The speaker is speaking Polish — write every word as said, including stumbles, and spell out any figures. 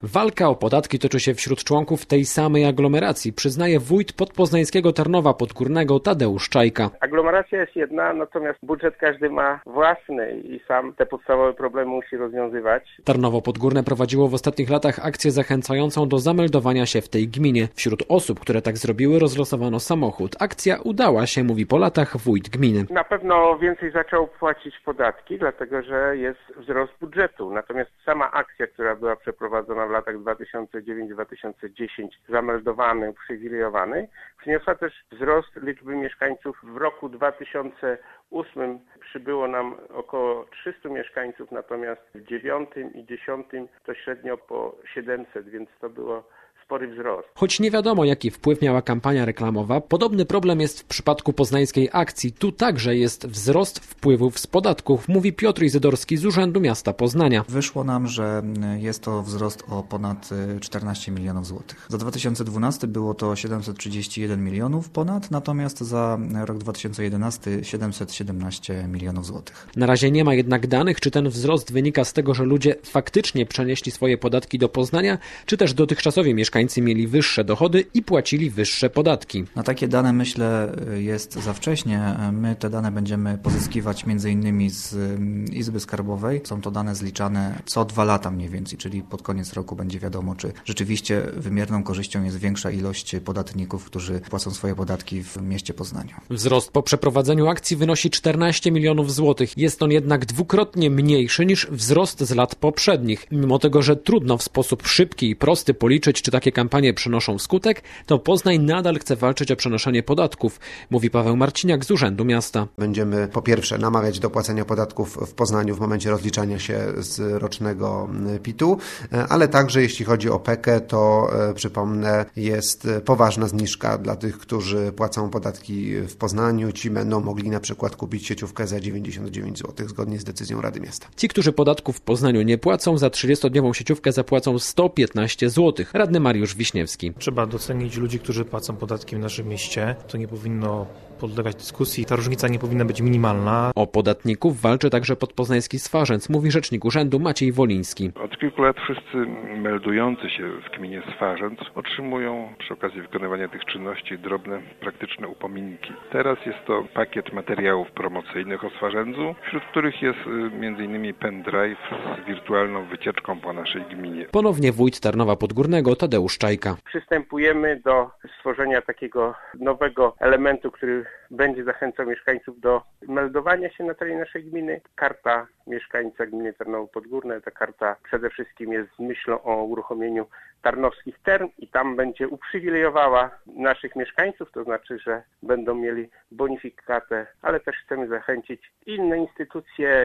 Walka o podatki toczy się wśród członków tej samej aglomeracji, przyznaje wójt podpoznańskiego Tarnowa Podgórnego Tadeusz Czajka. Aglomeracja jest jedna, natomiast budżet każdy ma własny i sam te podstawowe problemy musi rozwiązywać. Tarnowo Podgórne prowadziło w ostatnich latach akcję zachęcającą do zameldowania się w tej gminie. Wśród osób, które tak zrobiły, rozlosowano samochód. Akcja udała się, mówi po latach wójt gminy. Na pewno więcej zaczął płacić podatki, dlatego że jest wzrost budżetu. Natomiast sama akcja, która była przeprowadzona w latach dwa tysiące dziewiąty do dwa tysiące dziesiątego, zameldowany, uprzywilejowany, przyniosła też wzrost liczby mieszkańców. W roku dwa tysiące ósmym przybyło nam około trzystu mieszkańców, natomiast w dziewiątym i dziesiątym to średnio po siedemset, więc to było spory wzrost. Choć nie wiadomo, jaki wpływ miała kampania reklamowa, podobny problem jest w przypadku poznańskiej akcji. Tu także jest wzrost wpływów z podatków, mówi Piotr Izydorski z Urzędu Miasta Poznania. Wyszło nam, że jest to wzrost o ponad czternaście milionów złotych. Za dwa tysiące dwunasty było to siedemset trzydzieści jeden milionów ponad, natomiast za rok dwa tysiące jedenasty siedemset siedemnaście milionów złotych. Na razie nie ma jednak danych, czy ten wzrost wynika z tego, że ludzie faktycznie przenieśli swoje podatki do Poznania, czy też dotychczasowi mieszkańcy mieli wyższe dochody i płacili wyższe podatki. Na takie dane, myślę, jest za wcześnie. My te dane będziemy pozyskiwać między innymi z Izby Skarbowej. Są to dane zliczane co dwa lata mniej więcej, czyli pod koniec roku będzie wiadomo, czy rzeczywiście wymierną korzyścią jest większa ilość podatników, którzy płacą swoje podatki w mieście Poznaniu. Wzrost po przeprowadzeniu akcji wynosi czternaście milionów złotych. Jest on jednak dwukrotnie mniejszy niż wzrost z lat poprzednich. Mimo tego, że trudno w sposób szybki i prosty policzyć, czy takie kampanie przynoszą skutek, to Poznań nadal chce walczyć o przenoszenie podatków, mówi Paweł Marciniak z Urzędu Miasta. Będziemy po pierwsze namawiać do płacenia podatków w Poznaniu w momencie rozliczania się z rocznego pitu, ale także jeśli chodzi o pekę, to przypomnę, jest poważna zniżka dla tych, którzy płacą podatki w Poznaniu. Ci będą mogli na przykład kupić sieciówkę za dziewięćdziesiąt dziewięć złotych zgodnie z decyzją Rady Miasta. Ci, którzy podatków w Poznaniu nie płacą, za trzydziestodniową sieciówkę zapłacą sto piętnaście złotych. Radny Mariusz Wiśniewski. Trzeba docenić ludzi, którzy płacą podatki w naszym mieście. To nie powinno podlegać dyskusji. Ta różnica nie powinna być minimalna. O podatników walczy także podpoznański Swarzędz, mówi rzecznik urzędu Maciej Woliński. Od kilku lat wszyscy meldujący się w gminie Swarzędz otrzymują przy okazji wykonywania tych czynności drobne, praktyczne upominki. Teraz jest to pakiet materiałów promocyjnych o Swarzędzu, wśród których jest między innymi pendrive z wirtualną wycieczką po naszej gminie. Ponownie wójt Tarnowa Podgórnego Tadeusz Czajka. Przystępujemy do stworzenia takiego nowego elementu, który będzie zachęcał mieszkańców do meldowania się na terenie naszej gminy. Karta mieszkańca gminy Tarnowo Podgórne, ta karta przede wszystkim jest z myślą o uruchomieniu tarnowskich term i tam będzie uprzywilejowała naszych mieszkańców, to znaczy, że będą mieli bonifikatę, ale też chcemy zachęcić inne instytucje,